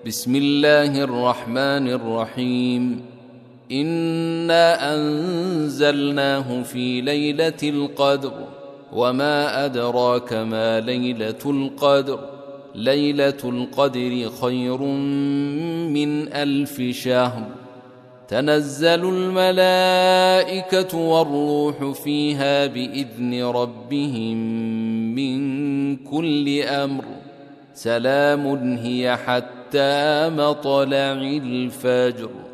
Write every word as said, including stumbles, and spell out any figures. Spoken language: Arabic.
بسم الله الرحمن الرحيم. إنا أنزلناه في ليلة القدر وما أدراك ما ليلة القدر ليلة القدر خير من ألف شهر. تنزل الملائكة والروح فيها بإذن ربهم من كل أمر. سلام هي حتى مطلع الفجر.